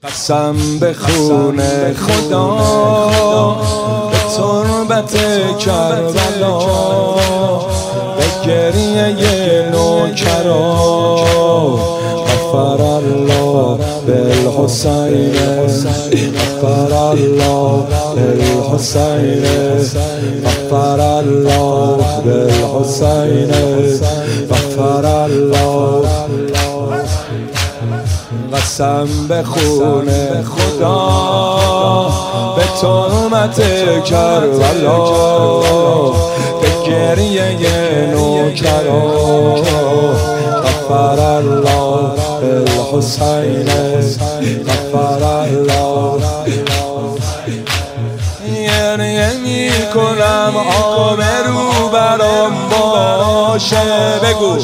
قسم به خون خدا به تربت کربلا به گریه نوکرا غفر الله بالحسین غفر الله بالحسین غفر الله بالحسین غفر الله. قسم به خون خدا به تهمت کربلا به گریه نوکرا غفر الله بالحسین غفر الله. گریه میکنم آبرو برام باشه بگو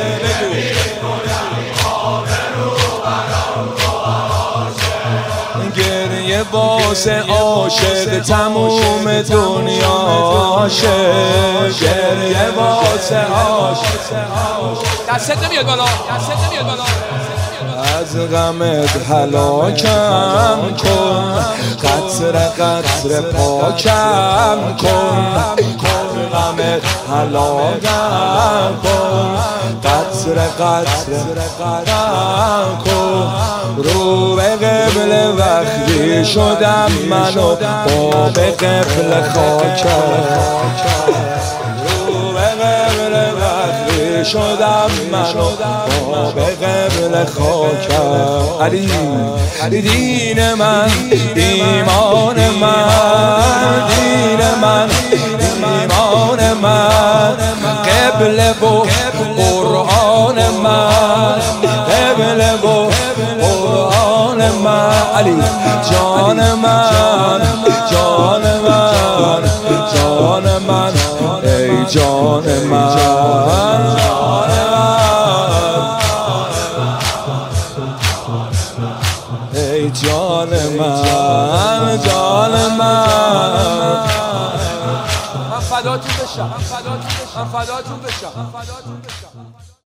گریه واسه عاشق تموم دنیاشه گریه واسه عاشق دستت نمیاد بالا دستت نمیاد بالا از غمت هلاکم کن قطره قطره پاکم کن غمت هلاکم کن قطره قطره قطرم کن رو به قبل وقتی شدم منو با به قبل خاکم رو به قبل وقتی شدم منو با به قبل خاکم. علی دین من ایمان من دین من ایمان من قبل و قرآن من قبل و قرآن من علی جان من جان من جان من ای جان من ای جان من جان من فداتون بشم من فداتون بشم